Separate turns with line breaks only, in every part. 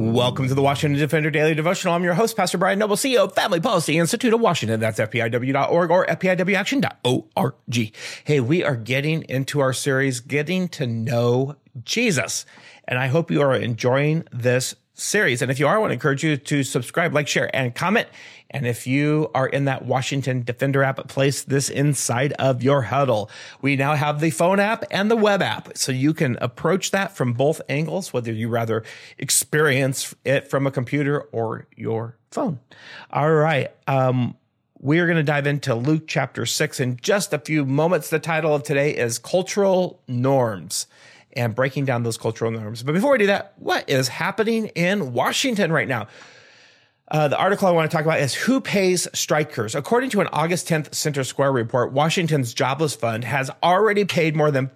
Welcome to the Washington Defender Daily Devotional. I'm your host, Pastor Brian Noble, CEO of Family Policy Institute of Washington. That's FPIW.org or FPIWaction.org. Hey, we are getting into our series, Getting to Know Jesus. And I hope you are enjoying this series. And if you are, I want to encourage you to subscribe, like, share, and comment. And if you are in that Washington Defender app, place this inside of your huddle. We now have the phone app and the web app, so you can approach that from both angles, whether you rather experience it from a computer or your phone. All right. We are going to dive into Luke chapter 6 in just a few moments. The title of today is Cultural Norms, and breaking down those cultural norms. But before we do that, what is happening in Washington right now? The article I want to talk about is Who Pays Strikers? According to an August 10th Center Square report, Washington's Jobless Fund has already paid more than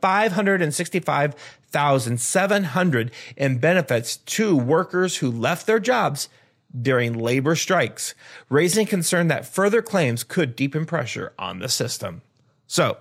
$565,700 in benefits to workers who left their jobs during labor strikes, raising concern that further claims could deepen pressure on the system. So,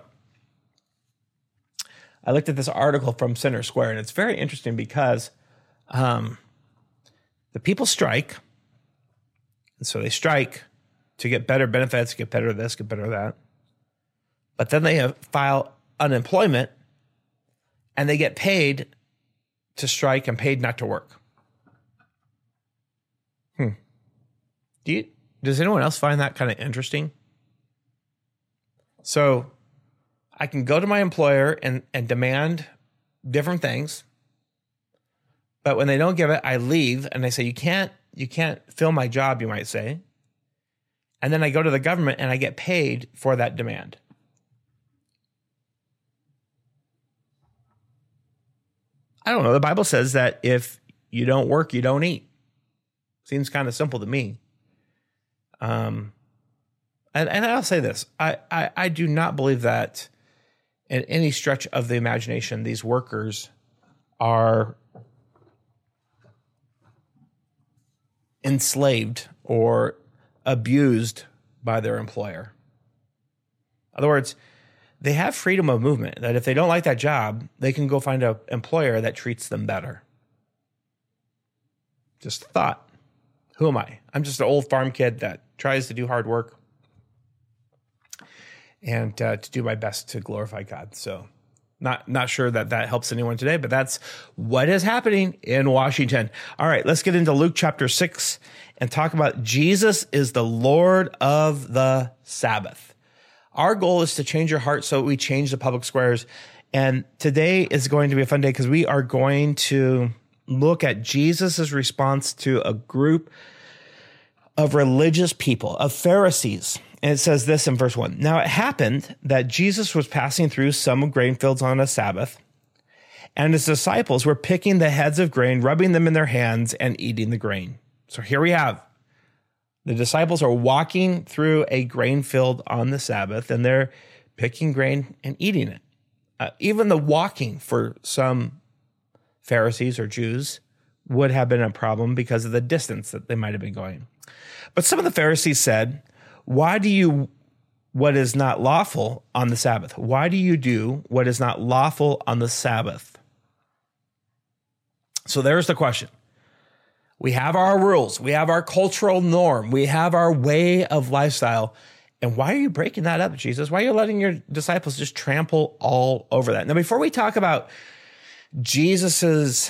I looked at this article from Center Square, and it's very interesting because the people strike. And so they strike to get better benefits, get better this, get better that. But then they file unemployment, and they get paid to strike and paid not to work. Does anyone else find that kind of interesting? So I can go to my employer and demand different things, but when they don't give it, I leave and they say, you can't fill my job, you might say. And then I go to the government and I get paid for that demand. I don't know. The Bible says that if you don't work, you don't eat. Seems kind of simple to me. And I'll say this. I do not believe that in any stretch of the imagination, these workers are enslaved or abused by their employer. In other words, they have freedom of movement, that if they don't like that job, they can go find an employer that treats them better. Just thought. Who am I? I'm just an old farm kid that tries to do hard work and to do my best to glorify God. So not sure that helps anyone today, but that's what is happening in Washington. All right, let's get into Luke chapter 6 and talk about Jesus is the Lord of the Sabbath. Our goal is to change your heart so we change the public squares. And today is going to be a fun day because we are going to look at Jesus's response to a group of religious people, of Pharisees. And it says this in verse 1. Now it happened that Jesus was passing through some grain fields on a Sabbath, and his disciples were picking the heads of grain, rubbing them in their hands, and eating the grain. So here we have the disciples are walking through a grain field on the Sabbath, and they're picking grain and eating it. Even the walking for some Pharisees or Jews would have been a problem because of the distance that they might have been going. But some of the Pharisees said, why do you what is not lawful on the Sabbath? Why do you do what is not lawful on the Sabbath? So there's the question. We have our rules. We have our cultural norm. We have our way of lifestyle. And why are you breaking that up, Jesus? Why are you letting your disciples just trample all over that? Now, before we talk about Jesus's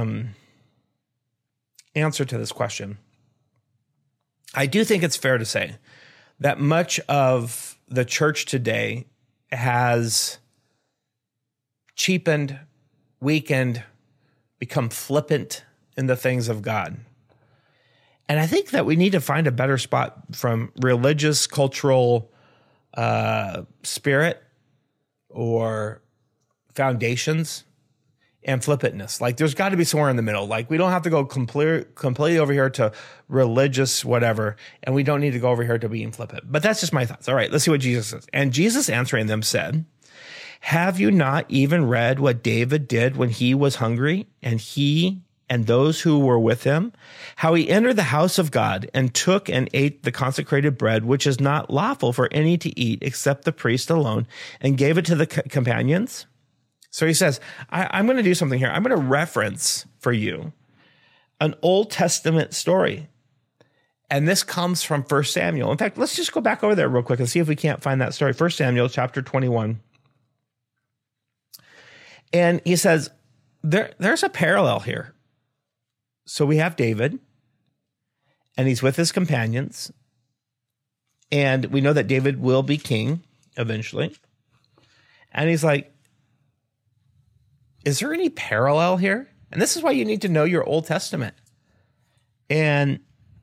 answer to this question, I do think it's fair to say that much of the church today has cheapened, weakened, become flippant in the things of God. And I think that we need to find a better spot from religious, cultural spirit or foundations and flippantness. Like there's got to be somewhere in the middle. Like we don't have to go completely over here to religious whatever, and we don't need to go over here to being flippant. But that's just my thoughts. All right, let's see what Jesus says. And Jesus answering them said, have you not even read what David did when he was hungry, and he and those who were with him, how he entered the house of God and took and ate the consecrated bread, which is not lawful for any to eat except the priest alone, and gave it to the companions? So he says, I'm going to do something here. I'm going to reference for you an Old Testament story. And this comes from 1 Samuel. In fact, let's just go back over there real quick and see if we can't find that story. 1 Samuel chapter 21. And he says, there's a parallel here. So we have David, and he's with his companions. And we know that David will be king eventually. And he's like, is there any parallel here? And this is why you need to know your Old Testament. And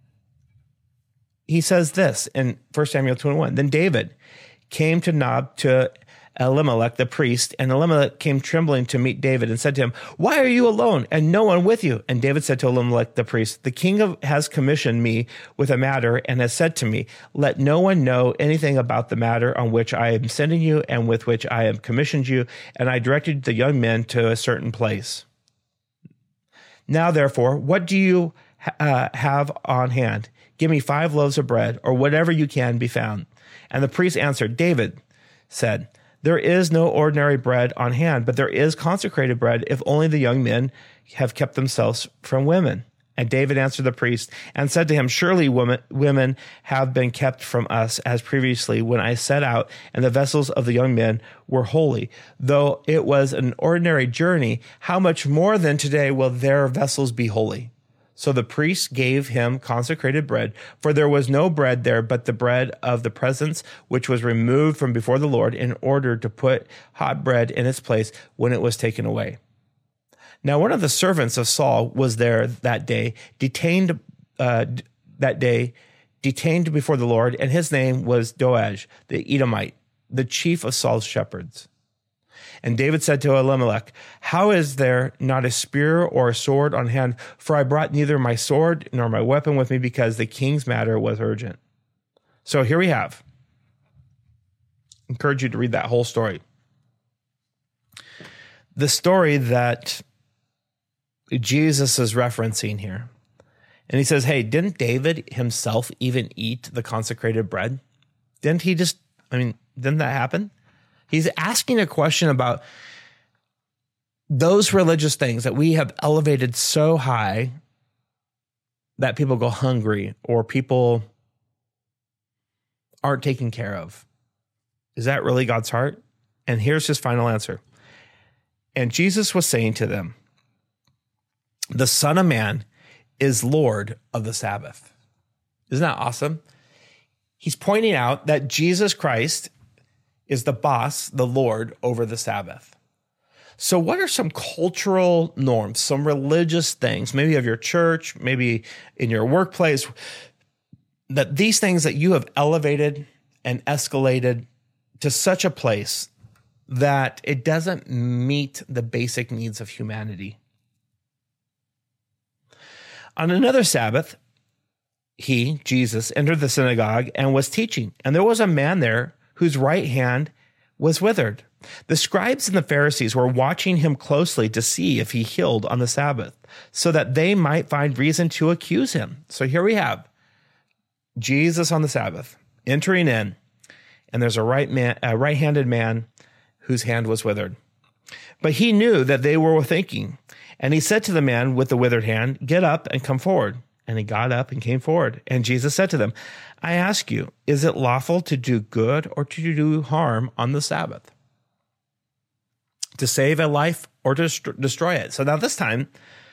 he says this in 1 Samuel 21. Then David came to Nob to Elimelech the priest, and Elimelech came trembling to meet David and said to him, why are you alone and no one with you? And David said to Elimelech the priest, the king has commissioned me with a matter and has said to me, let no one know anything about the matter on which I am sending you and with which I have commissioned you. And I directed the young men to a certain place. Now, therefore, what do you have on hand? Give me 5 loaves of bread, or whatever you can be found. And the priest answered, David said, there is no ordinary bread on hand, but there is consecrated bread if only the young men have kept themselves from women. And David answered the priest and said to him, surely women have been kept from us as previously when I set out, and the vessels of the young men were holy. Though it was an ordinary journey, how much more than today will their vessels be holy? So the priest gave him consecrated bread, for there was no bread there but the bread of the presence, which was removed from before the Lord in order to put hot bread in its place when it was taken away. Now one of the servants of Saul was there that day, detained before the Lord, and his name was Doeg, the Edomite, the chief of Saul's shepherds. And David said to Elimelech, how is there not a spear or a sword on hand? For I brought neither my sword nor my weapon with me, because the king's matter was urgent. So here we have. Encourage you to read that whole story. The story that Jesus is referencing here. And he says, hey, didn't David himself even eat the consecrated bread? Didn't that happen? He's asking a question about those religious things that we have elevated so high that people go hungry or people aren't taken care of. Is that really God's heart? And here's his final answer. And Jesus was saying to them, the Son of Man is Lord of the Sabbath. Isn't that awesome? He's pointing out that Jesus Christ is the boss, the Lord over the Sabbath. So what are some cultural norms, some religious things, maybe of your church, maybe in your workplace, that these things that you have elevated and escalated to such a place that it doesn't meet the basic needs of humanity? On another Sabbath, he, Jesus, entered the synagogue and was teaching, and there was a man there whose right hand was withered. The scribes and the Pharisees were watching him closely to see if he healed on the Sabbath, so that they might find reason to accuse him. So here we have Jesus on the Sabbath entering in, and there's a right-handed man whose hand was withered. But he knew that they were thinking, and he said to the man with the withered hand, get up and come forward. And he got up and came forward. And Jesus said to them, I ask you, is it lawful to do good or to do harm on the Sabbath? To save a life or to destroy it? So now this time,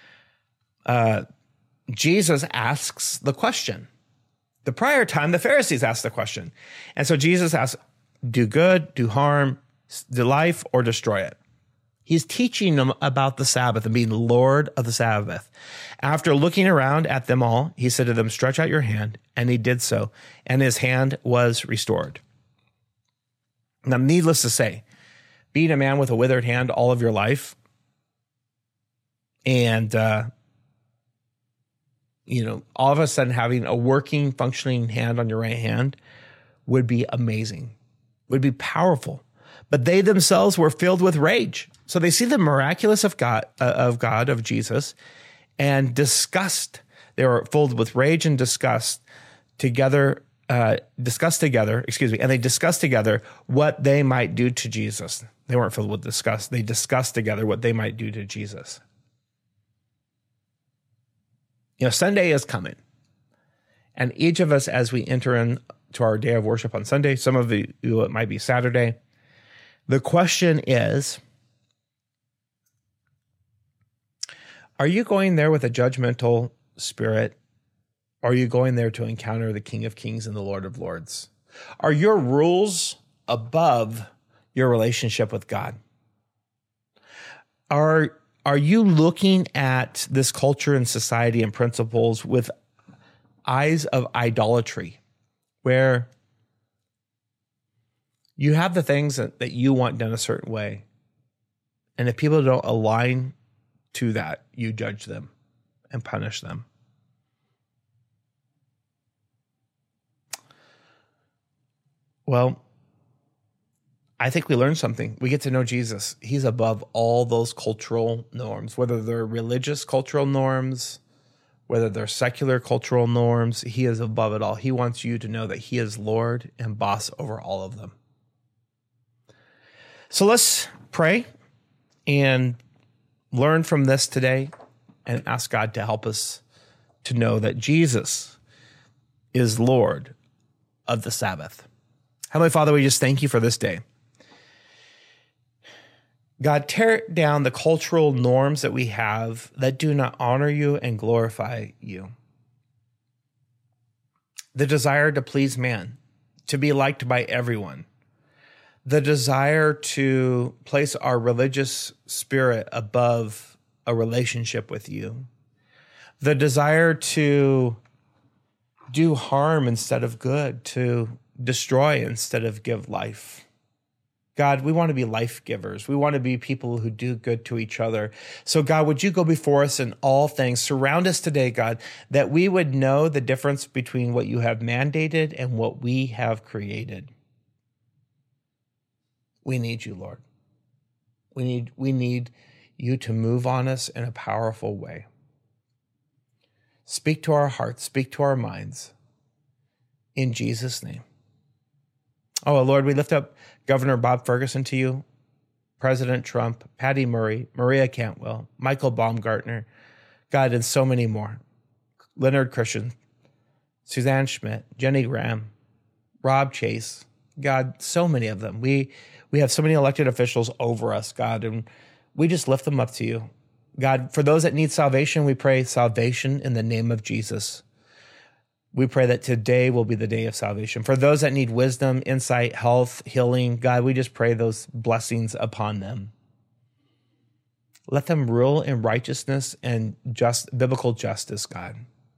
Jesus asks the question. The prior time, the Pharisees asked the question. And so Jesus asks, do good, do harm, do life, or destroy it? He's teaching them about the Sabbath and being Lord of the Sabbath. After looking around at them all, he said to them, stretch out your hand. And he did so, and his hand was restored. Now, needless to say, being a man with a withered hand all of your life, and, all of a sudden having a working, functioning hand on your right hand would be amazing, would be powerful. But they themselves were filled with rage. So they see the miraculous of Jesus, and disgust. They were filled with rage and disgust together, and they discussed together what they might do to Jesus. They weren't filled with disgust. They discussed together what they might do to Jesus. Sunday is coming. And each of us, as we enter into our day of worship on Sunday, some of you, it might be Saturday. The question is, are you going there with a judgmental spirit? Or are you going there to encounter the King of Kings and the Lord of Lords? Are your rules above your relationship with God? Are you looking at this culture and society and principles with eyes of idolatry, where you have the things that you want done a certain way, and if people don't align to that, you judge them and punish them? Well, I think we learned something. We get to know Jesus. He's above all those cultural norms, whether they're religious cultural norms, whether they're secular cultural norms. He is above it all. He wants you to know that he is Lord and boss over all of them. So let's pray and learn from this today and ask God to help us to know that Jesus is Lord of the Sabbath. Heavenly Father, we just thank you for this day. God, tear down the cultural norms that we have that do not honor you and glorify you. The desire to please man, to be liked by everyone. The desire to place our religious spirit above a relationship with you. The desire to do harm instead of good, to destroy instead of give life. God, we want to be life givers. We want to be people who do good to each other. So God, would you go before us in all things? Surround us today, God, that we would know the difference between what you have mandated and what we have created. We need you, Lord. We need you to move on us in a powerful way. Speak to our hearts, speak to our minds. In Jesus' name. Oh, Lord, we lift up Governor Bob Ferguson to you, President Trump, Patty Murray, Maria Cantwell, Michael Baumgartner, God, and so many more. Leonard Christian, Suzanne Schmidt, Jenny Graham, Rob Chase, God, so many of them. We have so many elected officials over us, God, and we just lift them up to you. God, for those that need salvation, we pray salvation in the name of Jesus. We pray that today will be the day of salvation. For those that need wisdom, insight, health, healing, God, we just pray those blessings upon them. Let them rule in righteousness and just biblical justice, God.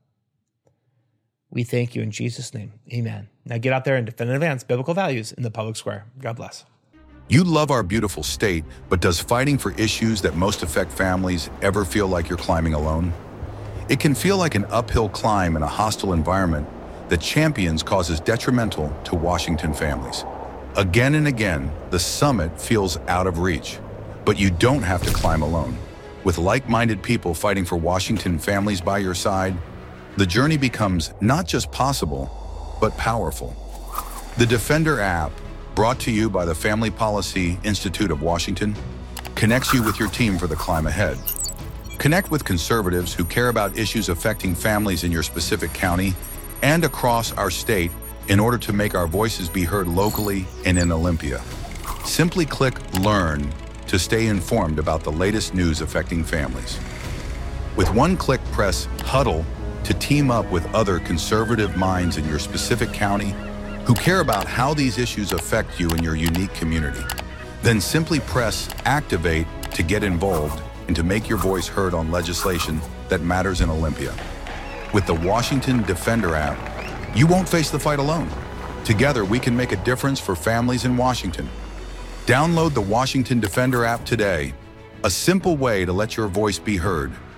We thank you in Jesus' name. Amen. Now get out there and defend and advance biblical values in the public square. God bless.
You love our beautiful state, but does fighting for issues that most affect families ever feel like you're climbing alone? It can feel like an uphill climb in a hostile environment that champions causes detrimental to Washington families. Again and again, the summit feels out of reach, but you don't have to climb alone. With like-minded people fighting for Washington families by your side, the journey becomes not just possible, but powerful. The Defender app, brought to you by the Family Policy Institute of Washington, connects you with your team for the climb ahead. Connect with conservatives who care about issues affecting families in your specific county and across our state in order to make our voices be heard locally and in Olympia. Simply click Learn to stay informed about the latest news affecting families. With one click, press Huddle to team up with other conservative minds in your specific county who care about how these issues affect you in your unique community. Then simply press Activate to get involved and to make your voice heard on legislation that matters in Olympia. With the Washington Defender app, you won't face the fight alone. Together, we can make a difference for families in Washington. Download the Washington Defender app today, a simple way to let your voice be heard